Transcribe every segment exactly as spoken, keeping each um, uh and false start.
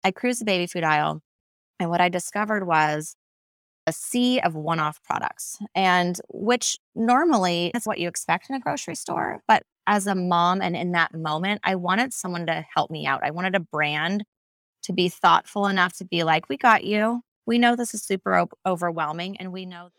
I cruised the baby food aisle, and what I discovered was a sea of one-off products, and which normally is what you expect in a grocery store. But as a mom and in that moment, I wanted someone to help me out. I wanted a brand to be thoughtful enough to be like, we got you. We know this is super o- overwhelming, and we know.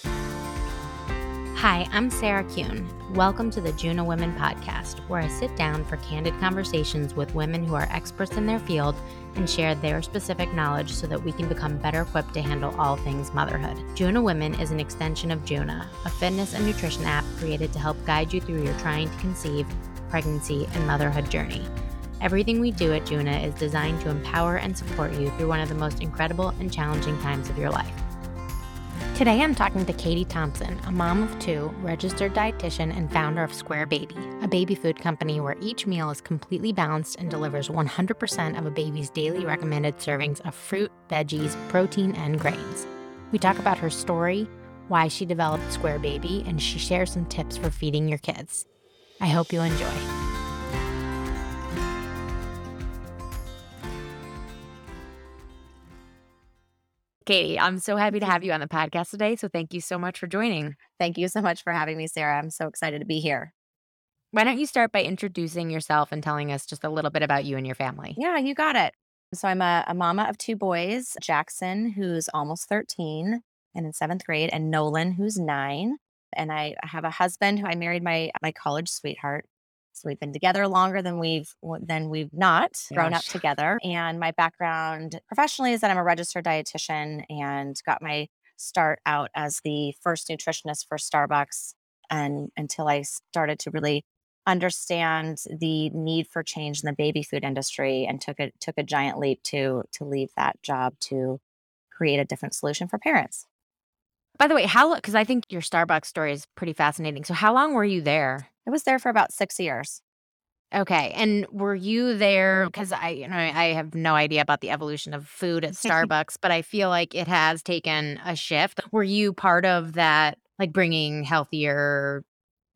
Hi, I'm Sarah Kuhn. Welcome to the Juno Women Podcast, where I sit down for candid conversations with women who are experts in their field and share their specific knowledge so that we can become better equipped to handle all things motherhood. Juno Women is an extension of Juna, a fitness and nutrition app created to help guide you through your trying to conceive, pregnancy, and motherhood journey. Everything we do at Juna is designed to empower and support you through one of the most incredible and challenging times of your life. Today I'm talking to Katie Thompson, a mom of two, registered dietitian and founder of Square Baby, a baby food company where each meal is completely balanced and delivers one hundred percent of a baby's daily recommended servings of fruit, veggies, protein, and grains. We talk about her story, why she developed Square Baby, and she shares some tips for feeding your kids. I hope you enjoy. Katie, I'm so happy to have you on the podcast today, so thank you so much for joining. Thank you so much for having me, Sarah. I'm so excited to be here. Why don't you start by introducing yourself and telling us just a little bit about you and your family? Yeah, you got it. So I'm a, a mama of two boys, Jackson, who's almost thirteen and in seventh grade, and Nolan, who's nine. And I have a husband who I married my my college sweetheart. So we've been together longer than we've than we've not grown up Gosh. together. And my background professionally is that I'm a registered dietitian and got my start out as the first nutritionist for Starbucks. And until I started to really understand the need for change in the baby food industry and took a took a giant leap to to leave that job to create a different solution for parents. By the way, how because I think your Starbucks story is pretty fascinating. So how long were you there? I was there for about six years. Okay, and were you there because I you know, I have no idea about the evolution of food at Starbucks, but I feel like it has taken a shift. Were you part of that, like, bringing healthier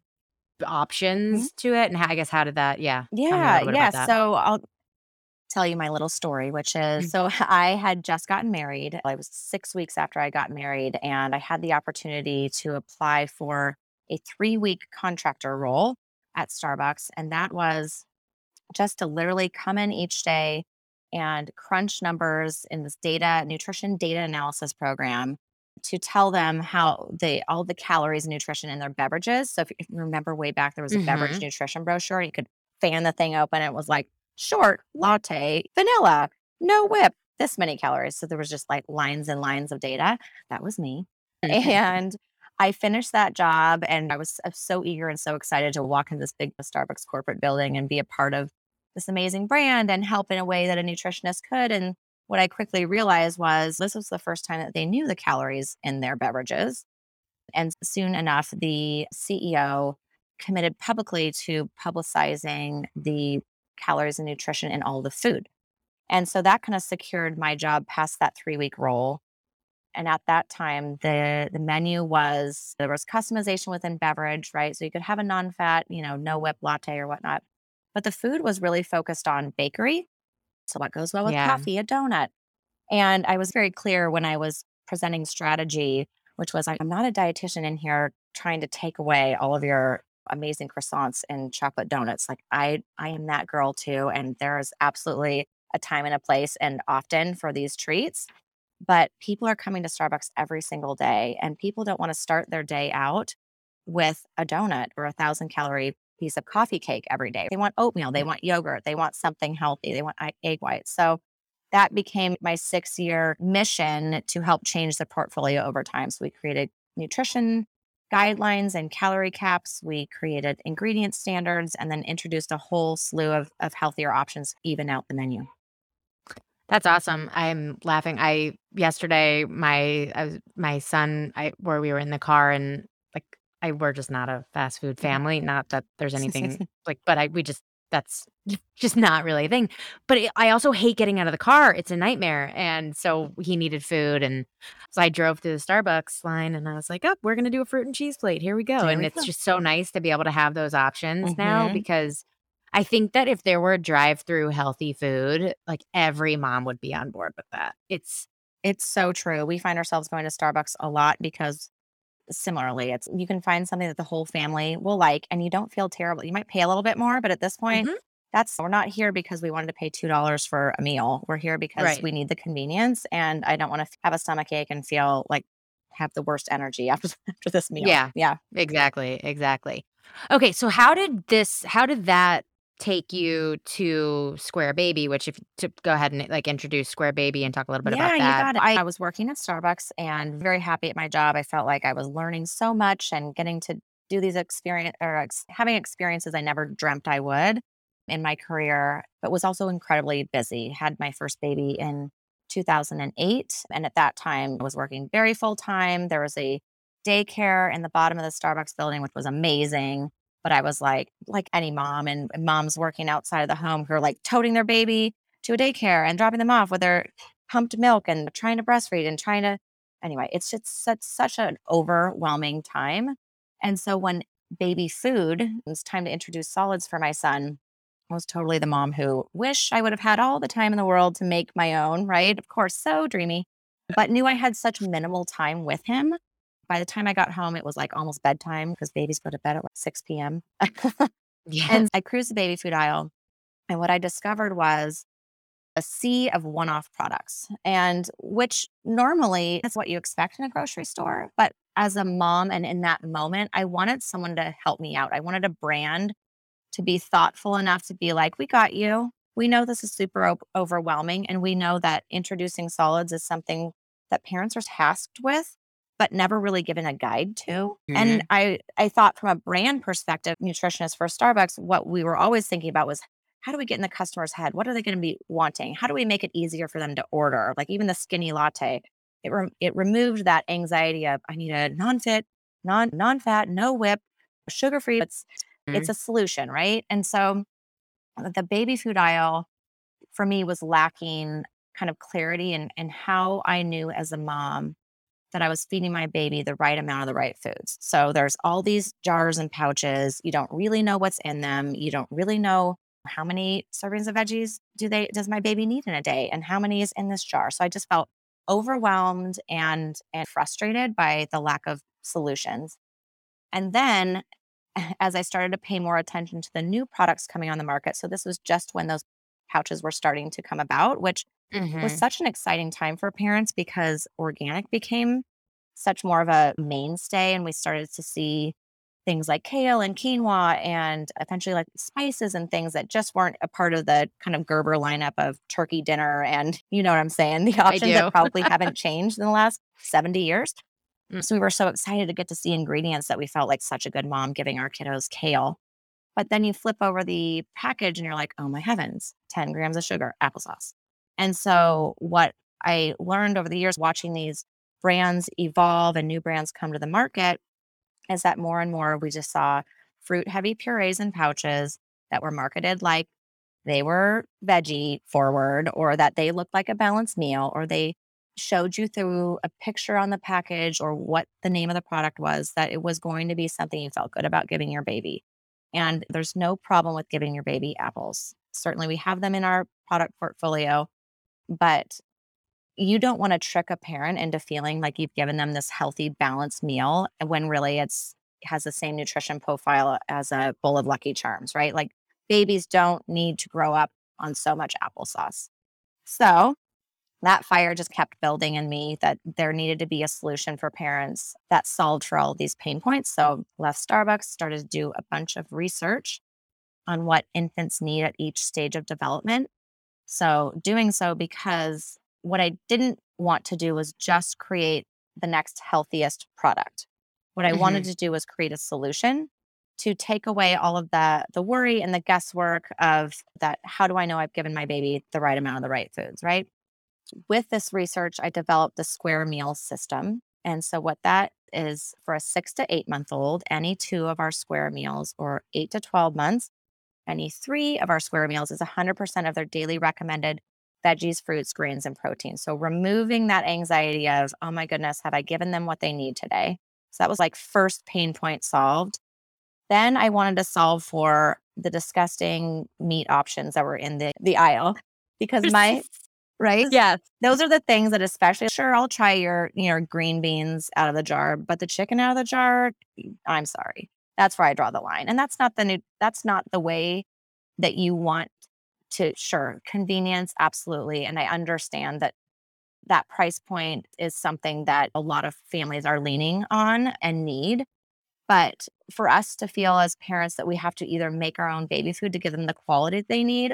Mhm. options to it? And how I guess how did that yeah, tell me a Yeah, little bit yeah. about that. So I'll tell you my little story, which is Mm. so I had just gotten married. I was six weeks after I got married, and I had the opportunity to apply for a three week contractor role at Starbucks. And that was just to literally come in each day and crunch numbers in this data, nutrition data analysis program to tell them how they all the calories and nutrition in their beverages. So if you remember way back, there was a beverage Mhm. nutrition brochure. You could fan the thing open. And it was like short, latte, vanilla, no whip, this many calories. So there was just like lines and lines of data. That was me. And I finished that job and I was uh, so eager and so excited to walk in this big Starbucks corporate building and be a part of this amazing brand and help in a way that a nutritionist could. And what I quickly realized was this was the first time that they knew the calories in their beverages. And soon enough, the C E O committed publicly to publicizing the calories and nutrition in all the food. And so that kind of secured my job past that three week role. And at that time, the the menu was there was customization within beverage, right? So you could have a non-fat, you know, no whip latte or whatnot. But the food was really focused on bakery. So what goes well with Yeah. coffee, a donut. And I was very clear when I was presenting strategy, which was like, I'm not a dietitian in here trying to take away all of your amazing croissants and chocolate donuts. Like I I am that girl too. And there is absolutely a time and a place and often for these treats. But people are coming to Starbucks every single day, and people don't want to start their day out with a donut or a thousand calorie piece of coffee cake every day. They want oatmeal, they want yogurt, they want something healthy, they want e- egg whites. So that became my six year mission to help change the portfolio over time. So we created nutrition guidelines and calorie caps. We created ingredient standards and then introduced a whole slew of, of healthier options, even out the menu. That's awesome. I'm laughing. I yesterday my I was my son I where we were in the car and like I we're just not a fast food family. Not that there's anything like, but I we just that's just not really a thing. But it, I also hate getting out of the car. It's a nightmare. And so he needed food, and so I drove through the Starbucks line, and I was like, "Oh, we're gonna do a fruit and cheese plate. Here we go." There And we it's go. just so nice to be able to have those options now Hmm. because I think that if there were drive-through healthy food, like, every mom would be on board with that. It's It's so true. We find ourselves going to Starbucks a lot because similarly, it's you can find something that the whole family will like and you don't feel terrible. You might pay a little bit more, but at this point, Mhm. that's we're not here because we wanted to pay two dollars for a meal. We're here because Right. we need the convenience and I don't want to have a stomach ache and feel like have the worst energy after after this meal. Yeah. Yeah. Exactly, exactly. Okay, so how did this how did that take you to Square Baby, which if to go ahead and, like, introduce Square Baby and talk a little bit about Yeah, you that. got it. I, I was working at Starbucks and very happy at my job. I felt like I was learning so much and getting to do these experience or ex- having experiences I never dreamt I would in my career, but was also incredibly busy. Had my first baby in two thousand eight. And at that time, I was working very full time. There was a daycare in the bottom of the Starbucks building, which was amazing. But I was like, like any mom, and moms working outside of the home who are like toting their baby to a daycare and dropping them off with their pumped milk and trying to breastfeed and trying to anyway, it's just such such an overwhelming time. And so when baby food, it was time to introduce solids for my son, I was totally the mom who wish I would have had all the time in the world to make my own, right? Of course, so dreamy, but knew I had such minimal time with him. By the time I got home, it was like almost bedtime because babies go to bed at like six p m. Yeah. And I cruised the baby food aisle. And what I discovered was a sea of one-off products, and which normally is what you expect in a grocery store. But as a mom and in that moment, I wanted someone to help me out. I wanted a brand to be thoughtful enough to be like, we got you. We know this is super o- overwhelming. And we know that introducing solids is something that parents are tasked with, but never really given a guide to. And Mhm. I, I thought from a brand perspective, nutritionist for Starbucks, what we were always thinking about was how do we get in the customer's head? What are they going to be wanting? How do we make it easier for them to order? Like even the skinny latte, it, re- it removed that anxiety of I need a non-fit, non non-fat, no whip, sugar free. It's it's Mhm. a solution, right? And so uh, the baby food aisle for me was lacking kind of clarity and and how I knew as a mom that I was feeding my baby the right amount of the right foods. So there's all these jars and pouches. You don't really know what's in them. You don't really know how many servings of veggies do they does my baby need in a day and how many is in this jar. So I just felt overwhelmed and and frustrated by the lack of solutions. And then as I started to pay more attention to the new products coming on the market. So this was just when those pouches were starting to come about, which was Mhm. such an exciting time for parents because organic became such more of a mainstay and we started to see things like kale and quinoa and eventually like spices and things that just weren't a part of the kind of Gerber lineup of turkey dinner and you know what I'm saying, the I options that do. probably haven't changed in the last seventy years. Mm. So we were so excited to get to see ingredients that we felt like such a good mom giving our kiddos kale. But then you flip over the package and you're like, oh my heavens, ten grams of sugar, applesauce. And so what I learned over the years watching these brands evolve and new brands come to the market is that more and more we just saw fruit heavy purees and pouches that were marketed like they were veggie forward or that they looked like a balanced meal or they showed you through a picture on the package or what the name of the product was that it was going to be something you felt good about giving your baby. And there's no problem with giving your baby apples. Certainly we have them in our product portfolio, but you don't want to trick a parent into feeling like you've given them this healthy balanced meal when really it's has the same nutrition profile as a bowl of Lucky Charms, right? Like babies don't need to grow up on so much applesauce. So that fire just kept building in me that there needed to be a solution for parents that solved for all of these pain points. So left Starbucks, started to do a bunch of research on what infants need at each stage of development. So doing so because what I didn't want to do was just create the next healthiest product. What I wanted Mhm. to do was create a solution to take away all of the the worry and the guesswork of that how do I know I've given my baby the right amount of the right foods, right? With this research, I developed the square meal system. And so, what that is for a six to eight month old, any two of our square meals, or eight to twelve months, any three of our square meals is one hundred percent of their daily recommended veggies, fruits, grains, and proteins. So, removing that anxiety of, oh my goodness, have I given them what they need today? So, that was like first pain point solved. Then I wanted to solve for the disgusting meat options that were in the, the aisle because my, right? Yes. Those are the things that especially, sure, I'll try your, your green beans out of the jar, but the chicken out of the jar, I'm sorry. That's where I draw the line. And that's not the new, that's not the way that you want to, sure, convenience, absolutely. And I understand that that price point is something that a lot of families are leaning on and need. But for us to feel as parents that we have to either make our own baby food to give them the quality they need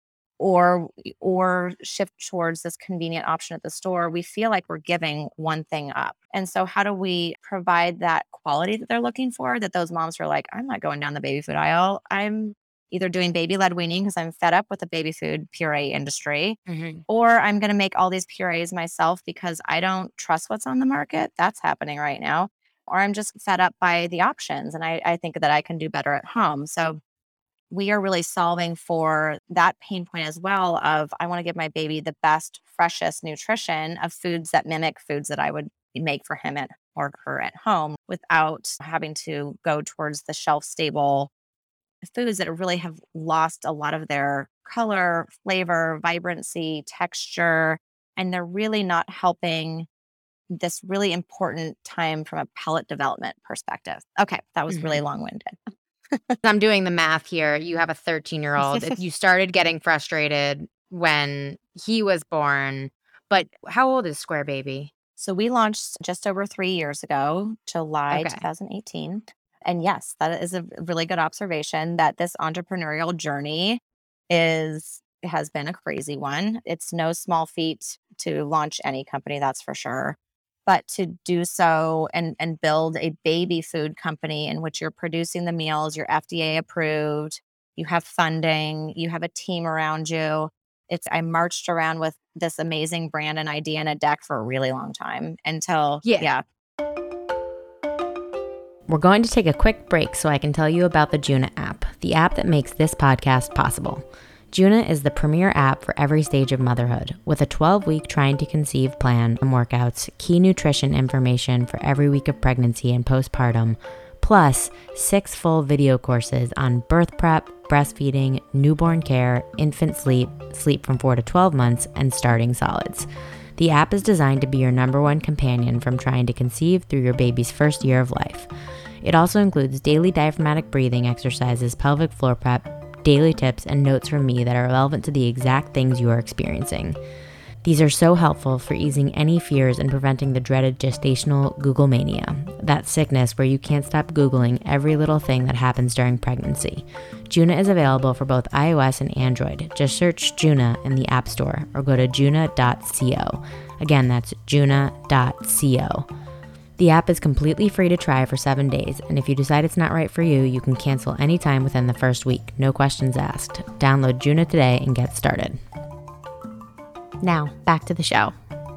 or or shift towards this convenient option at the store, we feel like we're giving one thing up. And so how do we provide that quality that they're looking for, that those moms are like, I'm not going down the baby food aisle. I'm either doing baby-led weaning because I'm fed up with the baby food puree industry, Mm-hmm. or I'm going to make all these purees myself because I don't trust what's on the market. That's happening right now. Or I'm just fed up by the options and I, I think that I can do better at home. So we are really solving for that pain point as well of I want to give my baby the best, freshest nutrition of foods that mimic foods that I would make for him at or her at home without having to go towards the shelf stable foods that really have lost a lot of their color, flavor, vibrancy, texture, and they're really not helping this really important time from a pellet development perspective. Okay, that was really Mm-hmm. long-winded. I'm doing the math here. You have a thirteen-year-old. If you started getting frustrated when he was born, but how old is Square Baby? So we launched just over three years ago, July Okay. twenty eighteen. And yes, that is a really good observation that this entrepreneurial journey is has been a crazy one. It's no small feat to launch any company, that's for sure. But to do so and and build a baby food company in which you're producing the meals, you're F D A approved, you have funding, you have a team around you. It's I marched around with this amazing brand and idea in a deck for a really long time until Yeah. yeah. We're going to take a quick break so I can tell you about the Juna app, the app that makes this podcast possible. Juna is the premier app for every stage of motherhood, with a twelve-week trying to conceive plan and workouts, key nutrition information for every week of pregnancy and postpartum, plus six full video courses on birth prep, breastfeeding, newborn care, infant sleep, sleep from four to twelve months, and starting solids. The app is designed to be your number one companion from trying to conceive through your baby's first year of life. It also includes daily diaphragmatic breathing exercises, pelvic floor prep, daily tips, and notes from me that are relevant to the exact things you are experiencing. These are so helpful for easing any fears and preventing the dreaded gestational Google mania, that sickness where you can't stop Googling every little thing that happens during pregnancy. Juna is available for both iOS and Android. Just search Juna in the App Store or go to juna dot co. Again, that's juna dot co. The app is completely free to try for seven days, and if you decide it's not right for you, you can cancel anytime within the first week. No questions asked. Download Juna today and get started. Now, back to the show.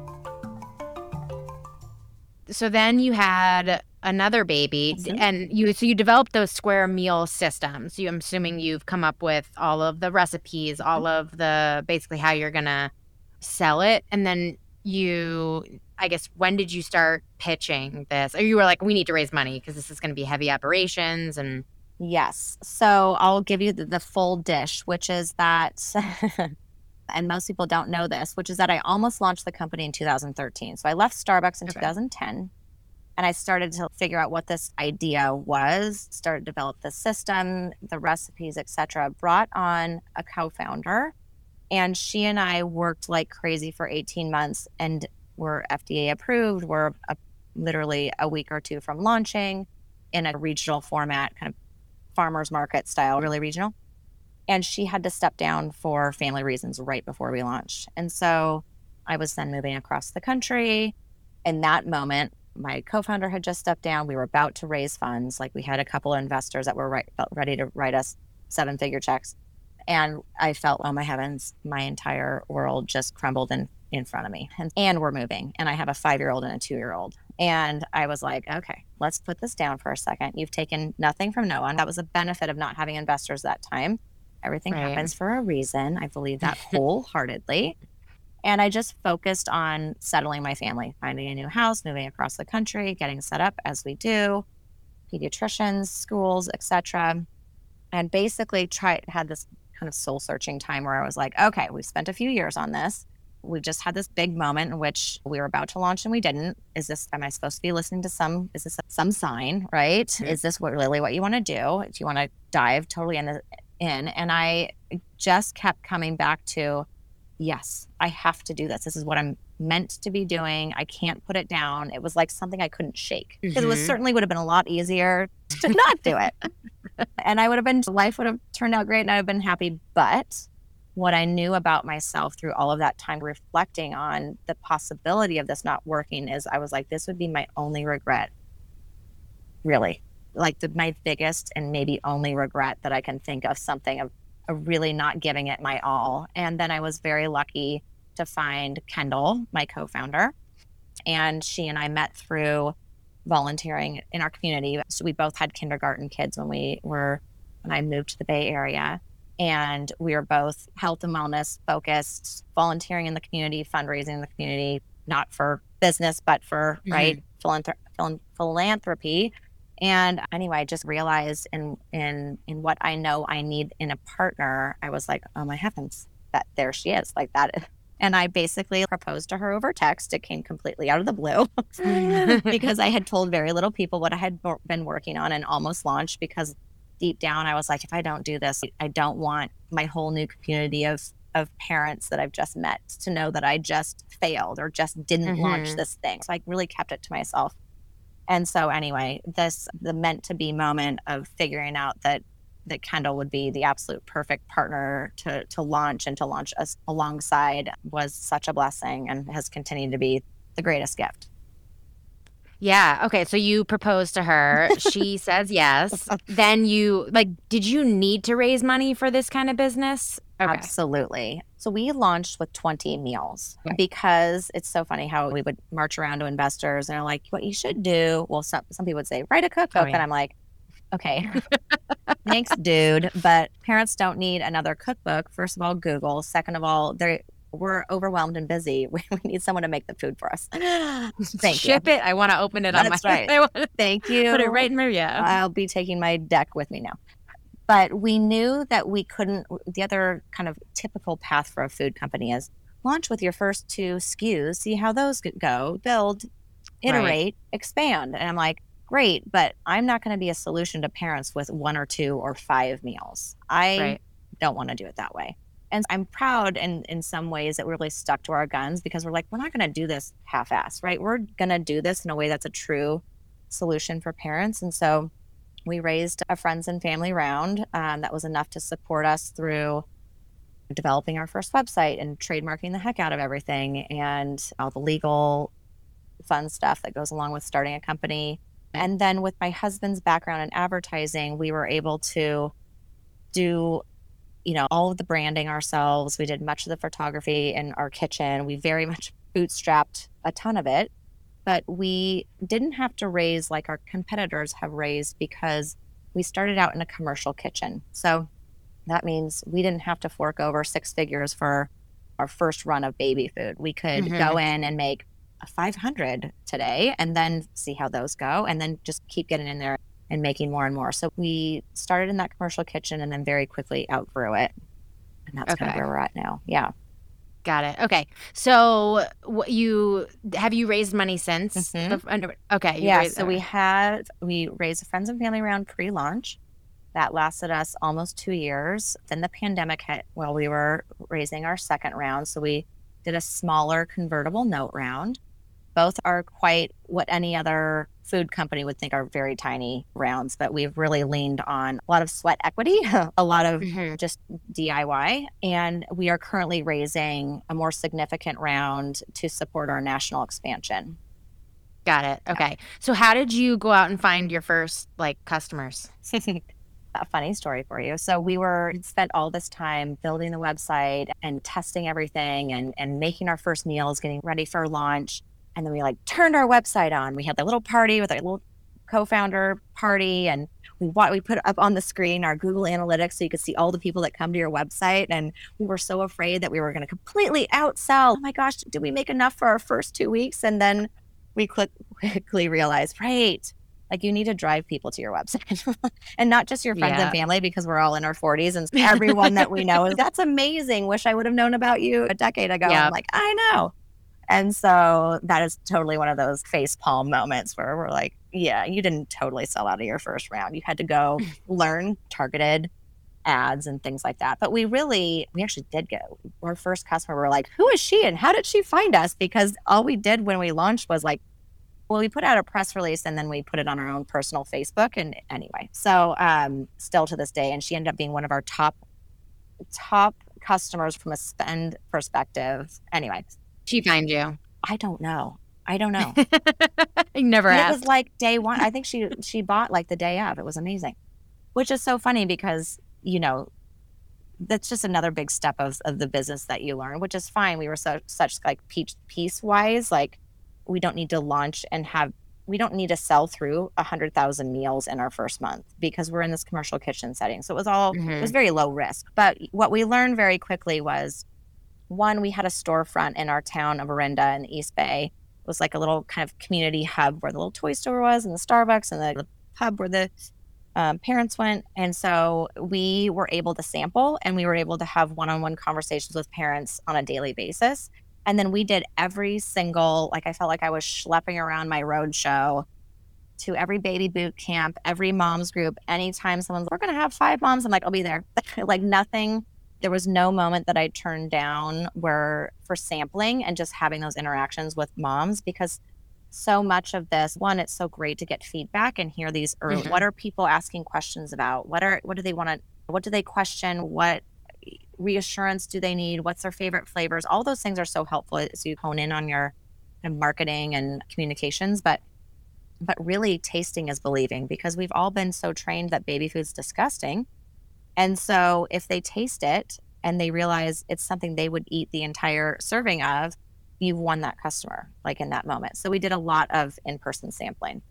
So then you had another baby, Mhm. and you so you developed those Square meal systems. You, I'm assuming you've come up with all of the recipes, all of the basically how you're gonna sell it, and then you, I guess, when did you start pitching this? Or you were like, we need to raise money because this is going to be heavy operations and. Yes. So I'll give you the, the full dish, which is that, and most people don't know this, which is that I almost launched the company in two thousand thirteen. So I left Starbucks in Okay. two thousand ten and I started to figure out what this idea was, started to develop the system, the recipes, et cetera. Brought on a co-founder and she and I worked like crazy for eighteen months and we're F D A approved. We're a, literally a week or two from launching in a regional format, kind of farmers market style, really regional. And she had to step down for family reasons right before we launched. And so I was then moving across the country. In that moment, my co-founder had just stepped down. We were about to raise funds. Like we had a couple of investors that were right, ready to write us seven figure checks. And I felt, oh my heavens, my entire world just crumbled in, in front of me. And, and we're moving. And I have a five-year-old and a two-year-old. And I was like, okay, let's put this down for a second. You've taken nothing from no one. That was a benefit of not having investors that time. Everything Right. happens for a reason. I believe that wholeheartedly. And I just focused on settling my family, finding a new house, moving across the country, getting set up as we do. pediatricians, schools, et cetera. And basically tried had this kind of soul searching time where I was like, okay, we've spent a few years on this. We've just had this big moment in which we were about to launch and we didn't. Is this, am I supposed to be listening to some, is this some sign, right? Mm-hmm. Is this what really what you want to do? Do you want to dive totally in, the, in? And I just kept coming back to, yes, I have to do this. This is what I'm meant to be doing. I can't put it down. It was like something I couldn't shake. Because mm-hmm. it was certainly would have been a lot easier to not do it. And I would have been, life would have turned out great and I would have been happy. But what I knew about myself through all of that time reflecting on the possibility of this not working is I was like, this would be my only regret. Really. Like the, my biggest and maybe only regret that I can think of, something of, of really not giving it my all. And then I was very lucky to find Kendall, my co-founder. And she and I met through volunteering in our community. So we both had kindergarten kids when we were, when I moved to the Bay Area. And we were both health and wellness focused, volunteering in the community, fundraising in the community, not for business, but for, mm-hmm. right, philanthrop- phil- philanthropy. And anyway, I just realized in, in, in what I know I need in a partner, I was like, oh my heavens, that there she is, like that. And I basically proposed to her over text. It came completely out of the blue because I had told very little people what I had been working on and almost launched, because deep down I was like, if I don't do this, I don't want my whole new community of of parents that I've just met to know that I just failed or just didn't mm-hmm. launch this thing. So I really kept it to myself. And so anyway, this, the meant to be moment of figuring out that that Kendall would be the absolute perfect partner to to launch and to launch us alongside was such a blessing and has continued to be the greatest gift. Yeah. Okay. So you propose to her. She says yes. Then you, like, did you need to raise money for this kind of business? Okay. Absolutely. So we launched with twenty meals okay. because it's so funny how we would march around to investors and are like, what you should do. Well, some, some people would say, write a cookbook. Oh, yeah. And I'm like, okay, thanks, dude. But parents don't need another cookbook. First of all, Google. Second of all, they're we're overwhelmed and busy. We, we need someone to make the food for us. Thank Ship you. it. I want to open it That's on my. Right. Thank you. Put it right in there. Yeah. I'll be taking my deck with me now. But we knew that we couldn't. The other kind of typical path for a food company is launch with your first two S K Us, see how those go, build, iterate, right. expand. And I'm like, great, but I'm not going to be a solution to parents with one or two or five meals. I right. don't want to do it that way. And I'm proud in, in some ways that we really stuck to our guns, because we're like, we're not going to do this half-assed, right? We're going to do this in a way that's a true solution for parents. And so we raised a friends and family round um, that was enough to support us through developing our first website and trademarking the heck out of everything and all the legal fun stuff that goes along with starting a company. And then with my husband's background in advertising, we were able to do, you know, all of the branding ourselves. We did much of the photography in our kitchen. We very much bootstrapped a ton of it, but we didn't have to raise like our competitors have raised because we started out in a commercial kitchen. So that means we didn't have to fork over six figures for our first run of baby food. We could mm-hmm. go in and make five hundred today and then see how those go and then just keep getting in there and making more and more. So we started in that commercial kitchen and then very quickly outgrew it. And that's okay. kind of where we're at now. Yeah. Got it. Okay. So what you, have you raised money since? Mm-hmm. Okay. Yeah. Raised, so we had, we raised a friends and family round pre-launch. That lasted us almost two years. Then the pandemic hit while we were raising our second round. So we did a smaller convertible note round. Both are quite what any other food company would think are very tiny rounds, but we've really leaned on a lot of sweat equity, a lot of mm-hmm. just D I Y. And we are currently raising a more significant round to support our national expansion. Got it. Okay. Yeah. So how did you go out and find your first like customers? A funny story for you. So we were spent all this time building the website and testing everything and, and making our first meals, getting ready for launch. And then we like turned our website on. We had the little party with our little co-founder party, and we we put up on the screen our Google Analytics so you could see all the people that come to your website. And we were so afraid that we were going to completely outsell. Oh my gosh, did we make enough for our first two weeks? And then we quick, quickly realized, right, Like, you need to drive people to your website and not just your friends Yeah. and family, because we're all in our forties and everyone that we know is, that's amazing. Wish I would have known about you a decade ago. Yep. I'm like, I know. And so that is totally one of those face palm moments where we're like, yeah, you didn't totally sell out of your first round. You had to go learn targeted ads and things like that. But we really, we actually did go. Our first customer, we were like, who is she and how did she find us? Because all we did when we launched was like, well, we put out a press release and then we put it on our own personal Facebook. And anyway, so um, still to this day, and she ended up being one of our top, top customers from a spend perspective. Anyway. She find you? I don't know. I don't know. I never and asked. It was like day one. I think she she bought like the day of. It was amazing, which is so funny because, you know, that's just another big step of, of the business that you learn, which is fine. We were so, such like piece, piece wise, like we don't need to launch and have, we don't need to sell through a hundred thousand meals in our first month because we're in this commercial kitchen setting. So it was all, mm-hmm. it was very low risk. But what we learned very quickly was, one, we had a storefront in our town of Orinda in the East Bay. It was like a little kind of community hub where the little toy store was and the Starbucks and the, the pub where the um, parents went. And so we were able to sample and we were able to have one-on-one conversations with parents on a daily basis. And then we did every single, like I felt like I was schlepping around my road show to every baby boot camp, every mom's group. Anytime someone's, we're going to have five moms, I'm like, I'll be there. Like nothing. There was no moment that I turned down where for sampling and just having those interactions with moms, because so much of this, one, it's so great to get feedback and hear these early, mm-hmm. what are people asking questions about? What are, what do they want to, what do they question? What reassurance do they need? What's their favorite flavors? All those things are so helpful as you hone in on your kind of marketing and communications. But, but really tasting is believing, because we've all been so trained that baby food's disgusting. And so if they taste it and they realize it's something they would eat the entire serving of, you've won that customer, like in that moment. So we did a lot of in-person sampling.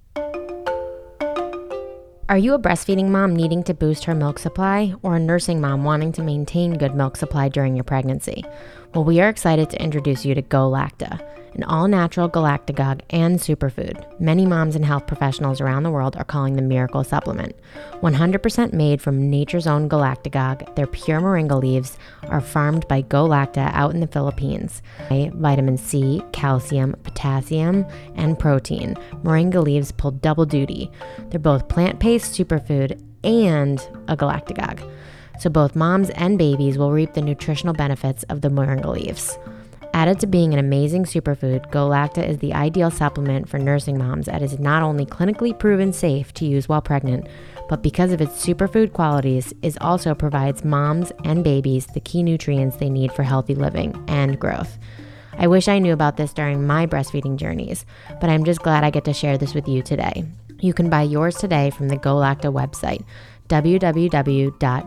Are you a breastfeeding mom needing to boost her milk supply, or a nursing mom wanting to maintain good milk supply during your pregnancy? Well, we are excited to introduce you to GoLacta, an all-natural galactagogue and superfood. Many moms and health professionals around the world are calling the miracle supplement. one hundred percent made from nature's own galactagogue, their pure moringa leaves are farmed by GoLacta out in the Philippines. Vitamin C, calcium, potassium, and protein. Moringa leaves pull double duty. They're both plant-based superfood and a galactagogue. So both moms and babies will reap the nutritional benefits of the moringa leaves. Added to being an amazing superfood, GoLacta is the ideal supplement for nursing moms that is not only clinically proven safe to use while pregnant, but because of its superfood qualities, it also provides moms and babies the key nutrients they need for healthy living and growth. I wish I knew about this during my breastfeeding journeys, but I'm just glad I get to share this with you today. You can buy yours today from the GoLacta website, w w w dot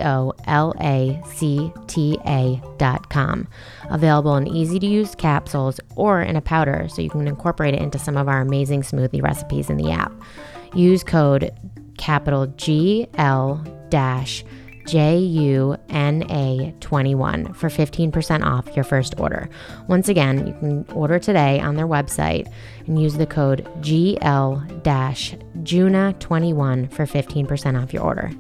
golacta dot com. Available in easy-to-use capsules or in a powder, so you can incorporate it into some of our amazing smoothie recipes in the app. Use code capital G L dash J U N A twenty-one for fifteen percent off your first order. Once again, you can order today on their website and use the code G L dash Juna twenty-one for fifteen percent off your order.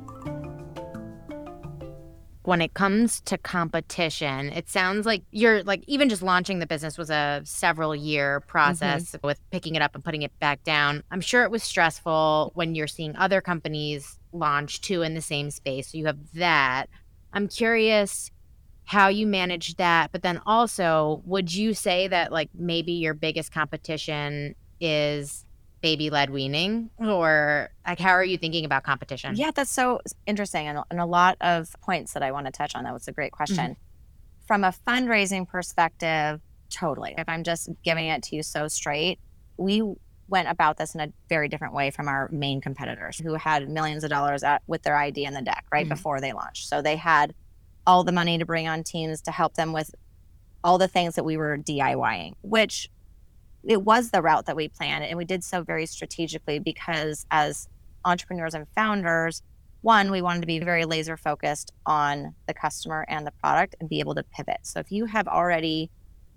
When it comes to competition, it sounds like you're like, even just launching the business was a several year process mm-hmm. with picking it up and putting it back down. I'm sure it was stressful when you're seeing other companies launch too in the same space. So you have that. I'm curious how you managed that, but then also, would you say that like maybe your biggest competition is baby-led weaning, or like how are you thinking about competition? Yeah, that's so interesting, and, and a lot of points that I want to touch on. That was a great question. Mm-hmm. From a fundraising perspective, totally. If I'm just giving it to you so straight, we went about this in a very different way from our main competitors who had millions of dollars at, with their idea in the deck right mm-hmm. before they launched. So they had all the money to bring on teams to help them with all the things that we were DIYing, which it was the route that we planned. And we did so very strategically because as entrepreneurs and founders, one, we wanted to be very laser focused on the customer and the product and be able to pivot. So if you have already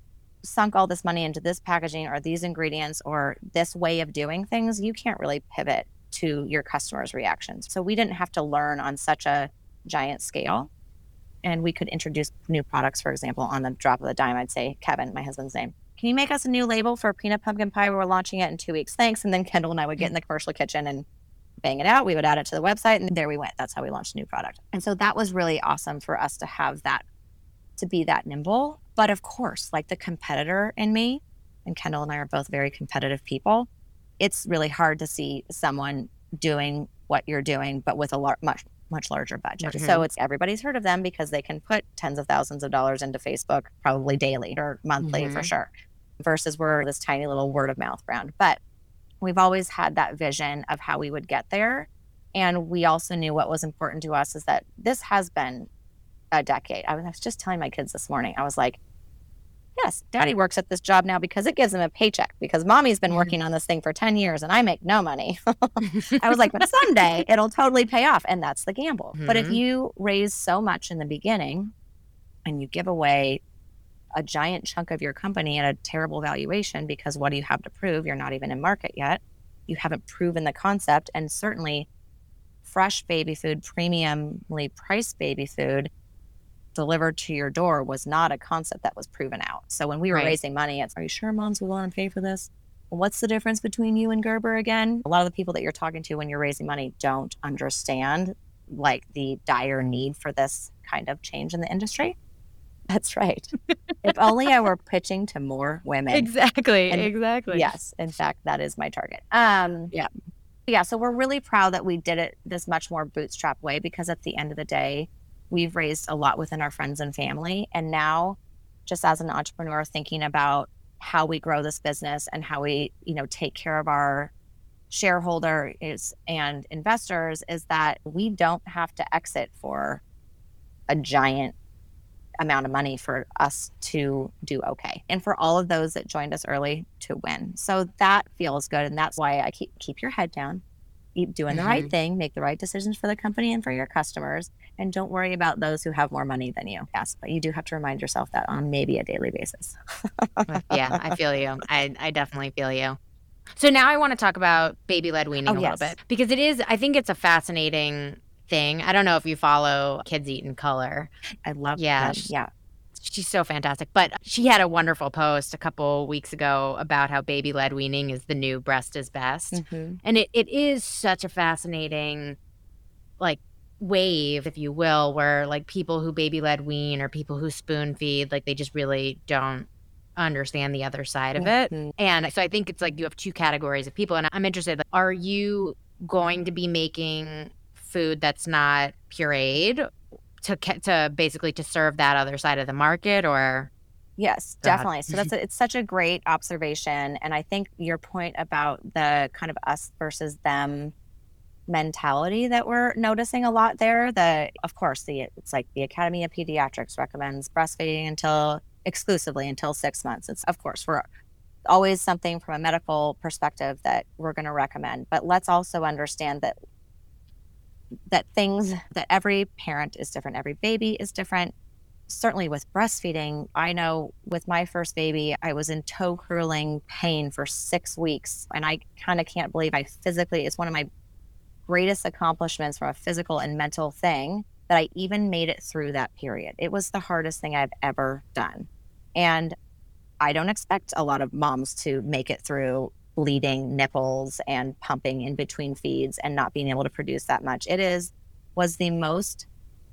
sunk all this money into this packaging or these ingredients or this way of doing things, you can't really pivot to your customers' reactions. So we didn't have to learn on such a giant scale. And we could introduce new products, for example, on the drop of the dime. I'd say, Kevin, my husband's name, can you make us a new label for peanut pumpkin pie? We're launching it in two weeks. Thanks. And then Kendall and I would get in the commercial kitchen and bang it out. We would add it to the website and there we went. That's how we launched a new product. And so that was really awesome for us to have that, to be that nimble. But of course, like the competitor in me, and Kendall and I are both very competitive people, it's really hard to see someone doing what you're doing, but with a lar- much, much larger budget. Mm-hmm. So it's everybody's heard of them because they can put tens of thousands of dollars into Facebook probably daily or monthly mm-hmm. for sure, versus we're this tiny little word of mouth brand. But we've always had that vision of how we would get there. And we also knew what was important to us is that this has been a decade. I was just telling my kids this morning, I was like, yes, daddy works at this job now because it gives him a paycheck, because mommy's been working on this thing for ten years and I make no money. I was like, but someday it'll totally pay off. And that's the gamble. Mm-hmm. But if you raise so much in the beginning and you give away a giant chunk of your company at a terrible valuation, because what do you have to prove? You're not even in market yet. You haven't proven the concept. And certainly fresh baby food, premiumly priced baby food delivered to your door was not a concept that was proven out. So when we were right. raising money, it's, are you sure moms will want to pay for this? Well, what's the difference between you and Gerber again? A lot of the people that you're talking to when you're raising money don't understand like the dire need for this kind of change in the industry. That's right. If only I were pitching to more women. Exactly. And exactly. Yes. In fact, that is my target. Um, yeah. Yeah. So we're really proud that we did it this much more bootstrap way, because at the end of the day, we've raised a lot within our friends and family. And now, just as an entrepreneur, thinking about how we grow this business and how we, you know, take care of our shareholders and investors, is that we don't have to exit for a giant amount of money for us to do okay, and for all of those that joined us early to win. So that feels good, and that's why I keep keep your head down, keep doing the mm-hmm. right thing, make the right decisions for the company and for your customers, and don't worry about those who have more money than you. Yes, but you do have to remind yourself that on maybe a daily basis. Yeah, I feel you. I I definitely feel you. So now I want to talk about baby-led weaning oh, a yes. little bit, because it is, I think it's a fascinating thing. I don't know if you follow Kids Eat in Color. I love yeah, them. She, yeah. She's so fantastic. But she had a wonderful post a couple weeks ago about how baby-led weaning is the new breast is best. Mm-hmm. And it, it is such a fascinating, like, wave, if you will, where like people who baby-led wean or people who spoon feed, like they just really don't understand the other side of it. Mm-hmm. And so I think it's like you have two categories of people. And I'm interested, like, are you going to be making food that's not pureed to to basically to serve that other side of the market? Or yes, definitely. So that's a, it's such a great observation, and I think your point about the kind of us versus them mentality that we're noticing a lot there. The of course the it's like the Academy of Pediatrics recommends breastfeeding until exclusively until six months. It's of course we're always something from a medical perspective that we're going to recommend, but let's also understand that that things that every parent is different, every baby is different. Certainly with breastfeeding, I know with my first baby, I was in toe curling pain for six weeks. And I kind of can't believe I physically, it's one of my greatest accomplishments from a physical and mental thing that I even made it through that period. It was the hardest thing I've ever done. And I don't expect a lot of moms to make it through bleeding nipples and pumping in between feeds and not being able to produce that much. It is, was the most,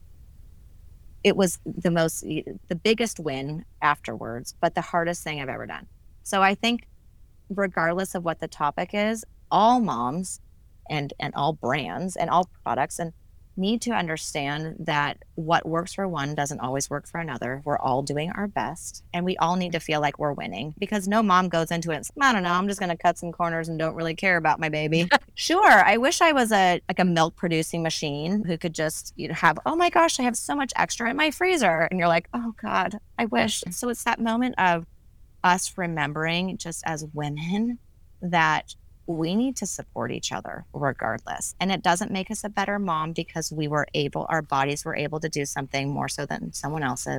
it was the most, the biggest win afterwards, but the hardest thing I've ever done. So I think regardless of what the topic is, all moms and, and all brands and all products and need to understand that what works for one doesn't always work for another. We're all doing our best, and we all need to feel like we're winning, because no mom goes into it and says, I don't know, I'm just going to cut some corners and don't really care about my baby. Sure, I wish I was a like a milk producing machine who could just, you know, have, oh my gosh, I have so much extra in my freezer. And you're like, oh God, I wish. So it's that moment of us remembering just as women that we need to support each other regardless. And it doesn't make us a better mom because we were able, our bodies were able to do something more so than someone else's.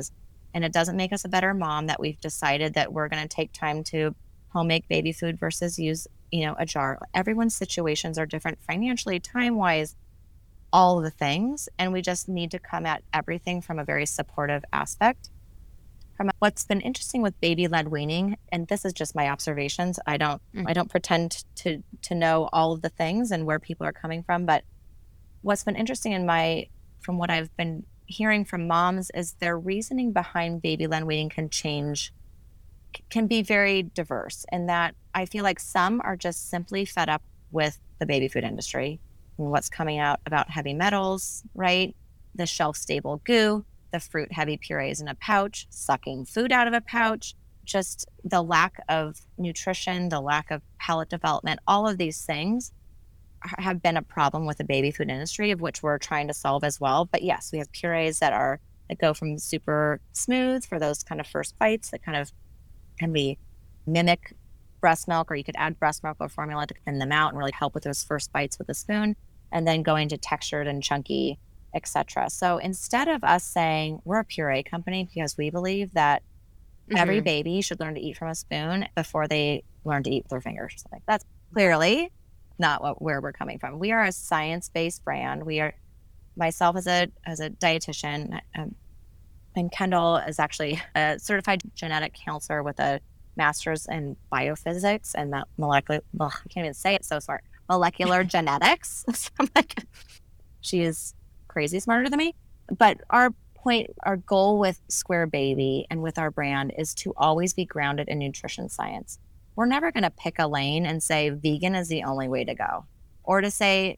And it doesn't make us a better mom that we've decided that we're going to take time to home make baby food versus use, you know, a jar. Everyone's situations are different financially, time-wise, all of the things. And we just need to come at everything from a very supportive aspect. From what's been interesting with baby-led weaning, and this is just my observations. I don't mm. I don't pretend to to know all of the things and where people are coming from, but what's been interesting in my from what I've been hearing from moms is their reasoning behind baby-led weaning can change, can be very diverse, in that I feel like some are just simply fed up with the baby food industry and what's coming out about heavy metals, right? The shelf-stable goo, the fruit-heavy purees in a pouch, sucking food out of a pouch, just the lack of nutrition, the lack of palate development, all of these things have been a problem with the baby food industry, of which we're trying to solve as well. But yes, we have purees that are that go from super smooth for those kind of first bites that kind of can be mimic breast milk, or you could add breast milk or formula to thin them out and really help with those first bites with a spoon, and then going to textured and chunky, et cetera. So instead of us saying we're a puree company because we believe that mm-hmm. every baby should learn to eat from a spoon before they learn to eat with their fingers, like that's clearly not what where we're coming from. We are a science-based brand. We are, myself as a as a dietitian, um, and Kendall is actually a certified genetic counselor with a master's in biophysics and that molecular. Ugh, I can't even say it. So smart. Molecular genetics. So I'm like, she is crazy smarter than me. But our point, our goal with Square Baby and with our brand is to always be grounded in nutrition science. We're never going to pick a lane and say vegan is the only way to go, or to say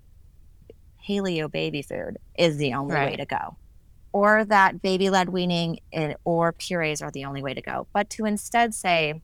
paleo baby food is the only right. way to go, or that baby-led weaning or purees are the only way to go. But to instead say,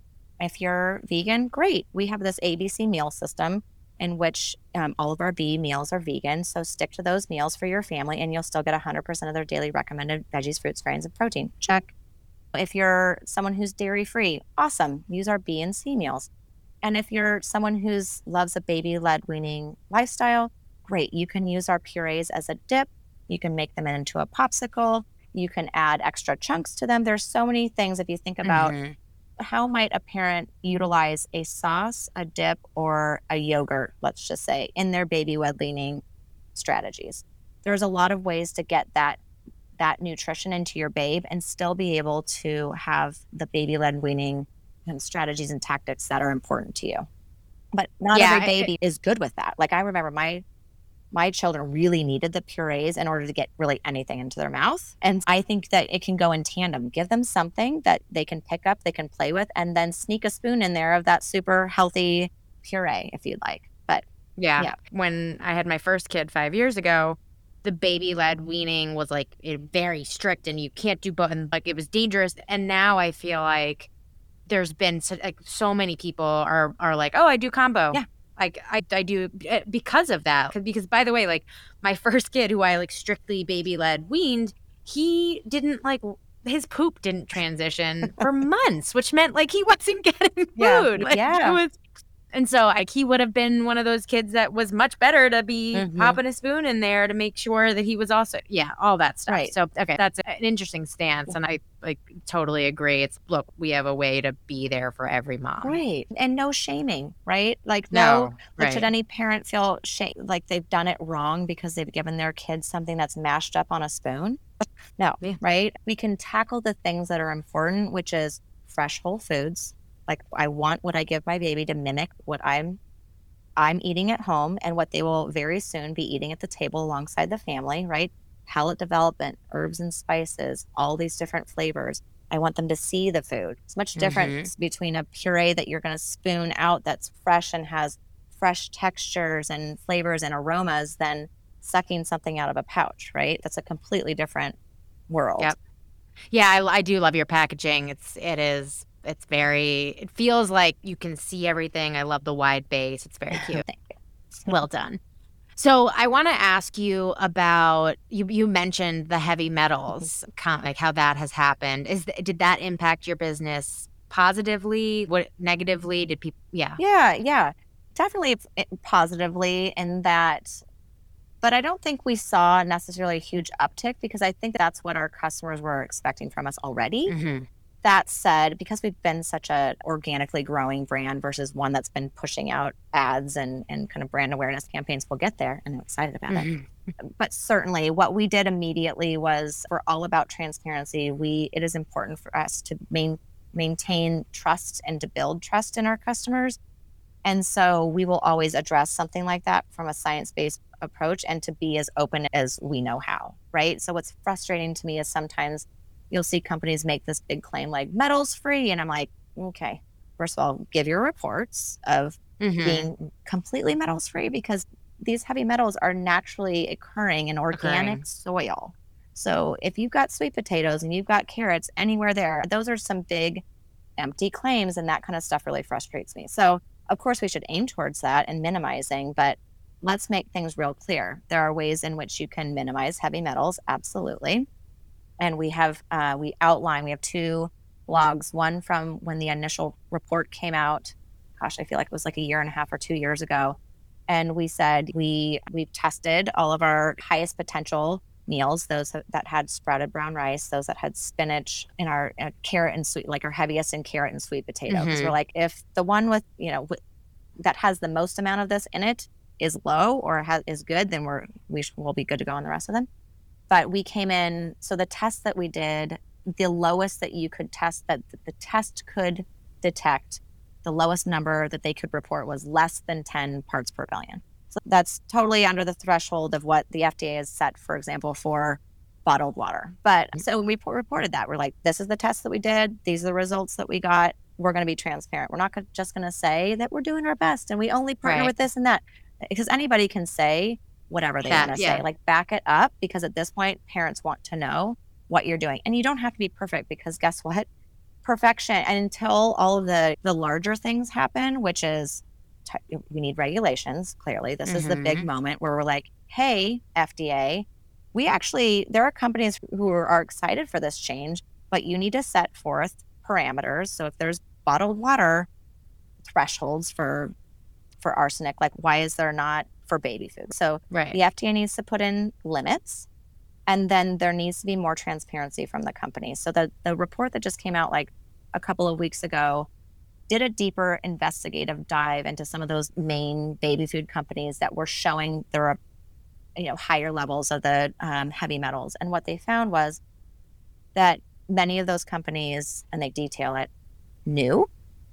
if you're vegan, great. We have this A B C meal system in which um, all of our B meals are vegan. So stick to those meals for your family and you'll still get one hundred percent of their daily recommended veggies, fruits, grains, and protein. Check. If you're someone who's dairy-free, awesome. Use our B and C meals. And if you're someone who loves a baby-led weaning lifestyle, great. You can use our purees as a dip. You can make them into a popsicle. You can add extra chunks to them. There's so many things if you think about mm-hmm. how might a parent utilize a sauce, a dip, or a yogurt, let's just say, in their baby-led weaning strategies. There's a lot of ways to get that that nutrition into your babe and still be able to have the baby-led weaning and strategies and tactics that are important to you. But not yeah, every baby I, is good with that. Like I remember my my children really needed the purees in order to get really anything into their mouth. And I think that it can go in tandem. Give them something that they can pick up, they can play with, and then sneak a spoon in there of that super healthy puree if you'd like. But yeah, yeah. When I had my first kid five years ago, the baby-led weaning was like it, very strict and you can't do both, and like it was dangerous. And now I feel like there's been so, like so many people are are like, oh, I do combo. Yeah. Like I, I do because of that. Because, because by the way, like my first kid who I like strictly baby-led weaned, he didn't like, his poop didn't transition for months, which meant like he wasn't getting food. Yeah. Like, yeah. It was, and so like he would have been one of those kids that was much better to be mm-hmm. popping a spoon in there to make sure that he was also, yeah, all that stuff. Right. So, okay, that's an interesting stance. And I like totally agree. It's, look, we have a way to be there for every mom. Right. And no shaming, right? Like no, no like right. should any parent feel shame, like they've done it wrong because they've given their kids something that's mashed up on a spoon? No, yeah. right? We can tackle the things that are important, which is fresh whole foods. Like I want what I give my baby to mimic what I'm I'm eating at home and what they will very soon be eating at the table alongside the family, right? Palate development, herbs and spices, all these different flavors. I want them to see the food. It's much different mm-hmm. between a puree that you're going to spoon out that's fresh and has fresh textures and flavors and aromas than sucking something out of a pouch, right? That's a completely different world. Yep. Yeah, I, I do love your packaging. It's it is It's very, it feels like you can see everything. I love the wide base. It's very cute. Thank you. Well done. So I want to ask you about, you you mentioned the heavy metals, mm-hmm. like how that has happened. Is Did that impact your business positively? What negatively? Did people, yeah. Yeah, yeah. Definitely positively in that But I don't think we saw necessarily a huge uptick because I think that's what our customers were expecting from us already. Mm-hmm. That said, because we've been such a organically growing brand versus one that's been pushing out ads and, and kind of brand awareness campaigns, we'll get there, and I'm excited about Mm-hmm. it. But certainly what we did immediately was we're all about transparency. We It is important for us to main, maintain trust and to build trust in our customers. And so we will always address something like that from a science-based approach and to be as open as we know how, right? So what's frustrating to me is sometimes you'll see companies make this big claim like metals free. And I'm like, okay, first of all, give your reports of Mm-hmm. being completely metals free because these heavy metals are naturally occurring in organic Occurring. soil. So if you've got sweet potatoes and you've got carrots anywhere there, those are some big empty claims, and that kind of stuff really frustrates me. So of course we should aim towards that and minimizing, but let's make things real clear. There are ways in which you can minimize heavy metals, absolutely. And we have, uh, we outline, we have two logs, one from when the initial report came out. Gosh, I feel like it was like a year and a half or two years ago. And we said, we, we've tested all of our highest potential meals, those that had sprouted brown rice, those that had spinach, in our uh, carrot and sweet, like our heaviest in carrot and sweet potato. Because Mm-hmm. we're like, if the one with, you know, w- that has the most amount of this in it is low or has, is good, then we're, we sh- we'll be good to go on the rest of them. But we came in, so the test that we did, the lowest that you could test, that the test could detect, the lowest number that they could report was less than ten parts per billion. So that's totally under the threshold of what the F D A has set, for example, for bottled water. But so we reported that. We're like, this is the test that we did. These are the results that we got. We're going to be transparent. We're not gonna, just going to say that we're doing our best and we only partner Right. with this and that. Because anybody can say whatever they Yeah, want to yeah. say. Like, back it up, because at this point, parents want to know what you're doing. And you don't have to be perfect, because guess what? Perfection. And until all of the, the larger things happen, which is t- we need regulations, clearly. This is the big Mm-hmm. moment where we're like, hey, F D A, we actually, there are companies who are, are excited for this change, but you need to set forth parameters. So if there's bottled water thresholds for for arsenic, like why is there not for baby food? So Right. the F D A needs to put in limits, and then there needs to be more transparency from the companies. So the, the report that just came out like a couple of weeks ago did a deeper investigative dive into some of those main baby food companies that were showing there are, you know, higher levels of the um, heavy metals. And what they found was that many of those companies, and they detail it, knew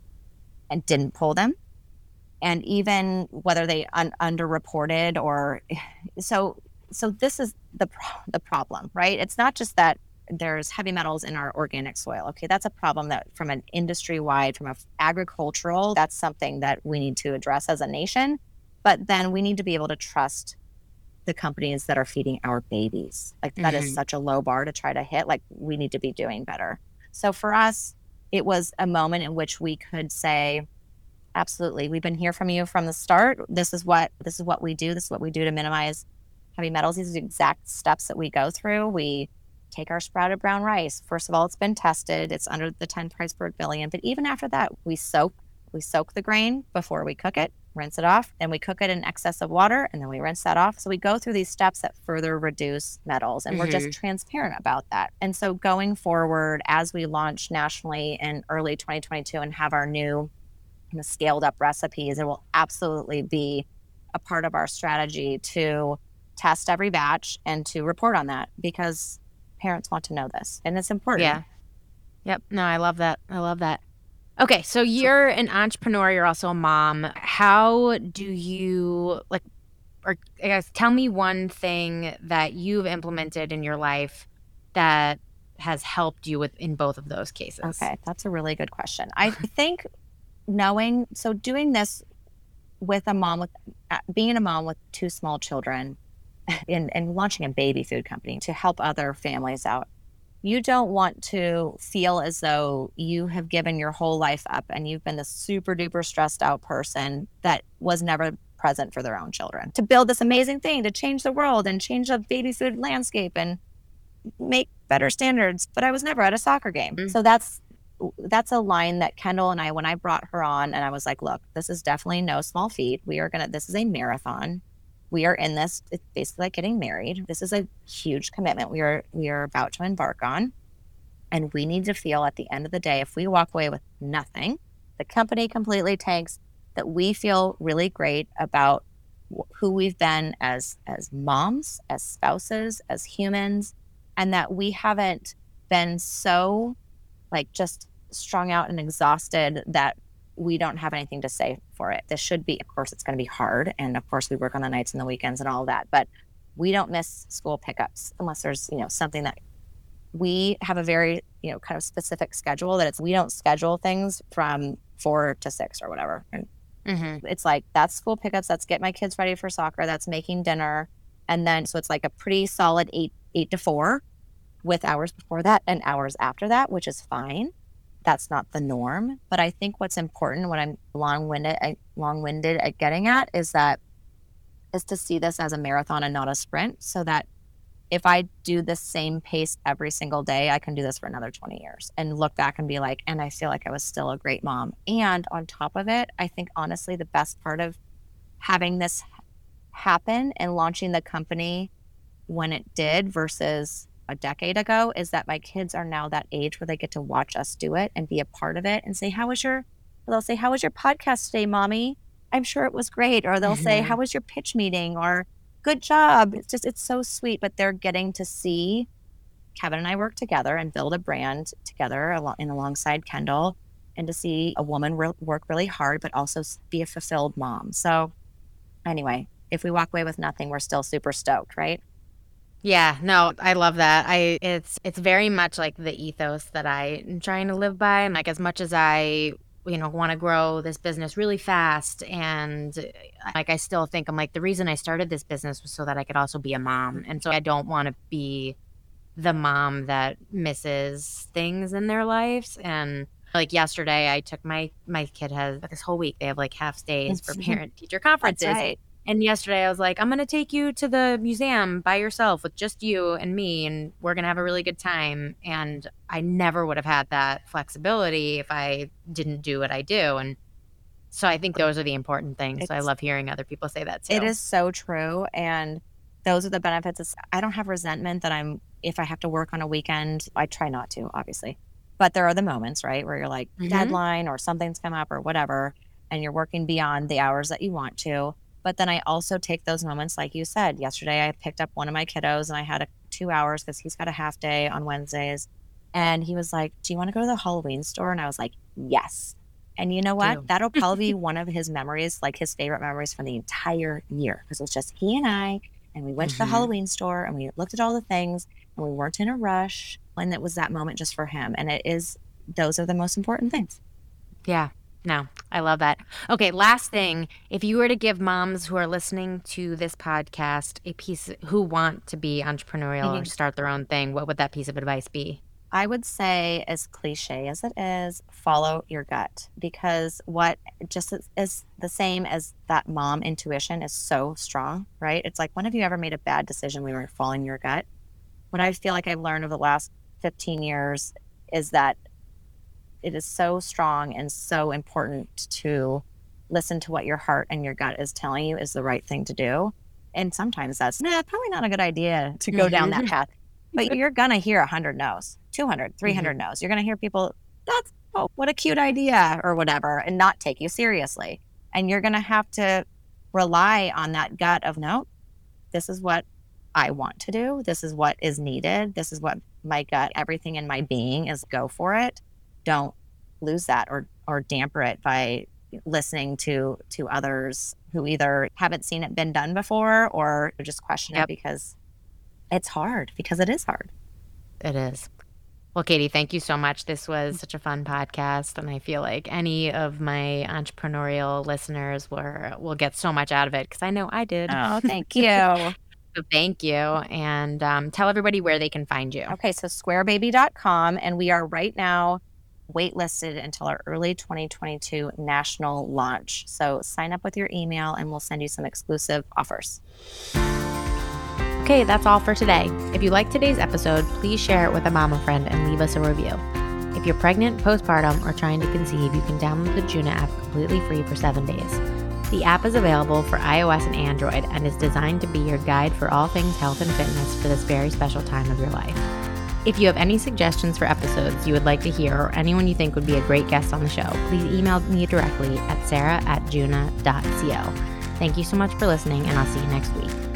and didn't pull them. And even whether they un- underreported or so, so this is the pro- the problem, right? It's not just that there's heavy metals in our organic soil. Okay, that's a problem that from an industry wide, from a f- agricultural, that's something that we need to address as a nation. But then we need to be able to trust the companies that are feeding our babies. Like that is Mhm. such a low bar to try to hit. Like we need to be doing better. So for us, it was a moment in which we could say, absolutely, we've been here from you from the start. This is what this is what we do. This is what we do to minimize heavy metals. These are the exact steps that we go through. We take our sprouted brown rice. First of all, it's been tested. It's under the ten parts per billion. But even after that, we soak we soak the grain before we cook it, rinse it off, and we cook it in excess of water, and then we rinse that off. So we go through these steps that further reduce metals, and we're just transparent about that. And so going forward, as we launch nationally in early twenty twenty-two and have our new kind of scaled up recipes, it will absolutely be a part of our strategy to test every batch and to report on that, because parents want to know this and it's important. Yeah. Yep. No, I love that. I love that. Okay, so you're an entrepreneur, you're also a mom. How do you like or I guess tell me one thing that you've implemented in your life that has helped you with in both of those cases. Okay, that's a really good question. I think knowing, so doing this with a mom with, uh, being a mom with two small children and, and launching a baby food company to help other families out, you don't want to feel as though you have given your whole life up and you've been this super duper stressed out person that was never present for their own children. To build this amazing thing, to change the world and change the baby food landscape and make better standards, but I was never at a soccer game. Mm. So that's that's a line that Kendall and I, when I brought her on, and I was like, look, this is definitely no small feat. We are gonna, this is a marathon. we are in this, it's basically like getting married. This is a huge commitment we are we are about to embark on. And we need to feel at the end of the day, if we walk away with nothing, the company completely tanks, that we feel really great about who we've been as as moms, as spouses, as humans, and that we haven't been so like just strung out and exhausted that we don't have anything to say for it. This should be, of course, it's going to be hard. And of course, we work on the nights and the weekends and all of that. But we don't miss school pickups unless there's, you know, something that we have a very, you know, kind of specific schedule that it's, we don't schedule things from four to six or whatever. And mm-hmm. It's like, that's school pickups. That's get my kids ready for soccer. That's making dinner. And then, so it's like a pretty solid eight, eight to four with hours before that and hours after that, which is fine. That's not the norm. But I think what's important, what I'm long-winded, long-winded at getting at is that, is to see this as a marathon and not a sprint, so that if I do the same pace every single day, I can do this for another twenty years and look back and be like, and I feel like I was still a great mom. And on top of it, I think honestly, the best part of having this happen and launching the company when it did versus a decade ago is that my kids are now that age where they get to watch us do it and be a part of it and say, how was your, they'll say, how was your podcast today, mommy? I'm sure it was great. Or they'll mm-hmm. say, how was your pitch meeting? Or good job. It's just, it's so sweet, but they're getting to see Kevin and I work together and build a brand together al- and alongside Kendall, and to see a woman re- work really hard, but also be a fulfilled mom. So anyway, if we walk away with nothing, we're still super stoked, right? Yeah, no, I love that. I it's it's very much like the ethos that I am trying to live by. And like, as much as I, you know, want to grow this business really fast, and like, I still think I'm like, the reason I started this business was so that I could also be a mom. And so I don't want to be the mom that misses things in their lives. And like yesterday, I took my my kid has this whole week, they have like half days for parent teacher conferences. That's right. And yesterday I was like, I'm going to take you to the museum by yourself with just you and me, and we're going to have a really good time. And I never would have had that flexibility if I didn't do what I do. And so I think those are the important things. It's, so I love hearing other people say that too. It is so true. And those are the benefits. It's, I don't have resentment that I'm, if I have to work on a weekend, I try not to, obviously. But there are the moments, right, where you're like mm-hmm. deadline or something's come up or whatever, and you're working beyond the hours that you want to. But then I also take those moments, like you said, yesterday I picked up one of my kiddos and I had a, two hours because he's got a half day on Wednesdays. And he was like, do you want to go to the Halloween store? And I was like, yes. And you know what? Ew. That'll probably be one of his memories, like his favorite memories from the entire year. Because it was just he and I, and we went mm-hmm. to the Halloween store and we looked at all the things and we weren't in a rush. And it was that moment just for him. And it is, those are the most important things. Yeah. No, I love that. Okay, last thing. If you were to give moms who are listening to this podcast a piece, who want to be entrepreneurial mm-hmm. or start their own thing, what would that piece of advice be? I would say, as cliche as it is, follow your gut. Because what just is, is the same as that mom intuition is so strong, right? It's like, when have you ever made a bad decision when you were following your gut? What I feel like I've learned over the last fifteen years is that it is so strong and so important to listen to what your heart and your gut is telling you is the right thing to do. And sometimes that's nah, probably not a good idea to go mm-hmm. down that path. But you're going to hear one hundred no's, two hundred, three hundred mm-hmm. no's. You're going to hear people, that's, oh, what a cute idea or whatever, and not take you seriously. And you're going to have to rely on that gut of, no, this is what I want to do. This is what is needed. This is what my gut, everything in my being is, go for it. Don't lose that or or damper it by listening to to others who either haven't seen it been done before or just question yep. it because it's hard, because it is hard. It is. Well, Katie, thank you so much. This was such a fun podcast, and I feel like any of my entrepreneurial listeners were will get so much out of it, because I know I did. Oh, thank you. So thank you. And um, tell everybody where they can find you. Okay, so square baby dot com, and we are right now waitlisted until our early twenty twenty-two national launch. So sign up with your email and we'll send you some exclusive offers. Okay, that's all for today. If you liked today's episode, please share it with a mama friend and leave us a review. If you're pregnant, postpartum, or trying to conceive, you can download the Juna app completely free for seven days. The app is available for iOS and Android and is designed to be your guide for all things health and fitness for this very special time of your life. If you have any suggestions for episodes you would like to hear or anyone you think would be a great guest on the show, please email me directly at sarah at juna dot co. Thank you so much for listening, and I'll see you next week.